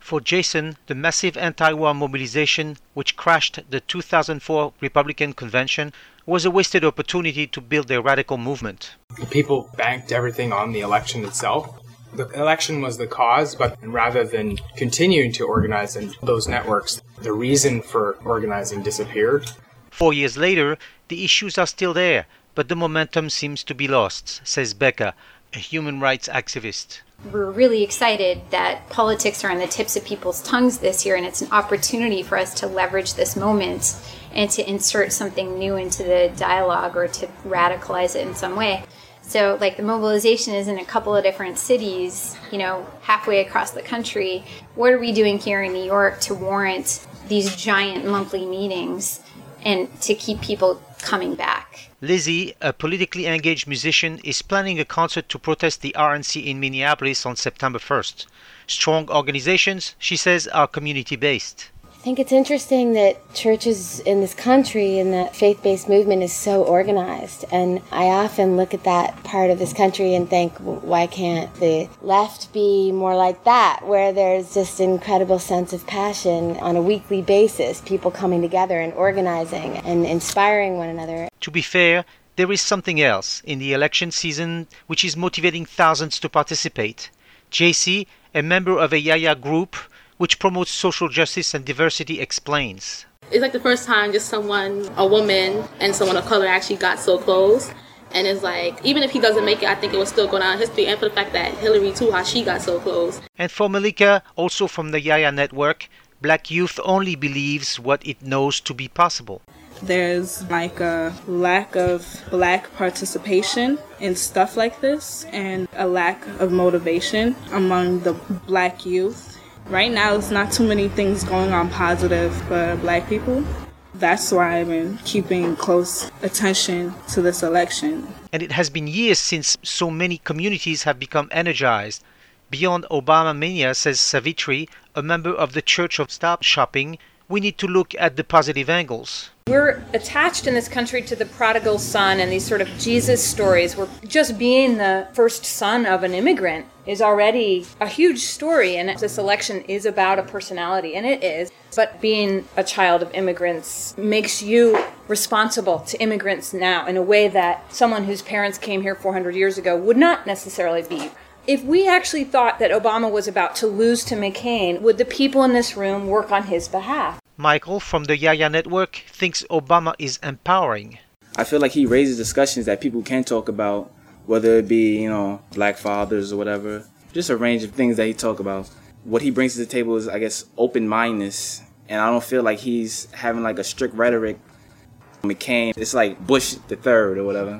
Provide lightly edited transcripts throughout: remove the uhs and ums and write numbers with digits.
For Jason, the massive anti-war mobilization which crashed the 2004 Republican convention was a wasted opportunity to build a radical movement. The people banked everything on the election itself. The election was the cause, but rather than continuing to organize in those networks, the reason for organizing disappeared. 4 years later, the issues are still there, but the momentum seems to be lost, says Becca, a human rights activist. We're really excited that politics are on the tips of people's tongues this year, and it's an opportunity for us to leverage this moment and to insert something new into the dialogue or to radicalize it in some way. So, like, the mobilization is in a couple of different cities, halfway across the country. What are we doing here in New York to warrant these giant monthly meetings and to keep people coming back? Lizzie, a politically engaged musician, is planning a concert to protest the RNC in Minneapolis on September 1st. Strong organizations, she says, are community-based. I think it's interesting that churches in this country and that faith-based movement is so organized. And I often look at that part of this country and think, why can't the left be more like that, where there's just an incredible sense of passion on a weekly basis, people coming together and organizing and inspiring one another. To be fair, there is something else in the election season which is motivating thousands to participate. JC, a member of a Yaya group, which promotes social justice and diversity, explains. It's like the first time just someone, a woman and someone of color actually got so close. And it's like, even if he doesn't make it, I think it will still go down in history. And for the fact that Hillary too, how she got so close. And for Malika, also from the Yaya network, Black youth only believes what it knows to be possible. There's like a lack of Black participation in stuff like this and a lack of motivation among the Black youth. Right now, there's not too many things going on positive for Black people. That's why I've been keeping close attention to this election. And it has been years since so many communities have become energized. Beyond Obama mania, says Savitri, a member of the Church of Stop Shopping, we need to look at the positive angles. We're attached in this country to the prodigal son and these sort of Jesus stories where just being the first son of an immigrant is already a huge story. And this election is about a personality, and it is. But being a child of immigrants makes you responsible to immigrants now in a way that someone whose parents came here 400 years ago would not necessarily be. If we actually thought that Obama was about to lose to McCain, would the people in this room work on his behalf? Michael from the Yaya Network thinks Obama is empowering. I feel like he raises discussions that people can talk about, whether it be, Black fathers or whatever. Just a range of things that he talk about. What he brings to the table is, I guess, open-mindedness. And I don't feel like he's having like a strict rhetoric. McCain, it's like Bush the third or whatever.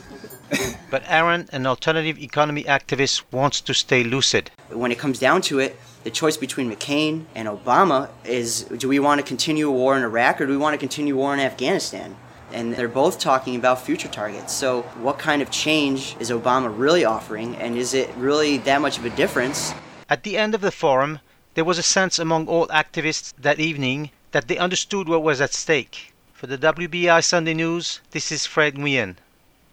But Aaron, an alternative economy activist, wants to stay lucid. When it comes down to it, the choice between McCain and Obama is, do we want to continue a war in Iraq or do we want to continue war in Afghanistan? And they're both talking about future targets. So what kind of change is Obama really offering, and is it really that much of a difference? At the end of the forum, there was a sense among all activists that evening that they understood what was at stake. For the WBI Sunday News, this is Fred Nguyen.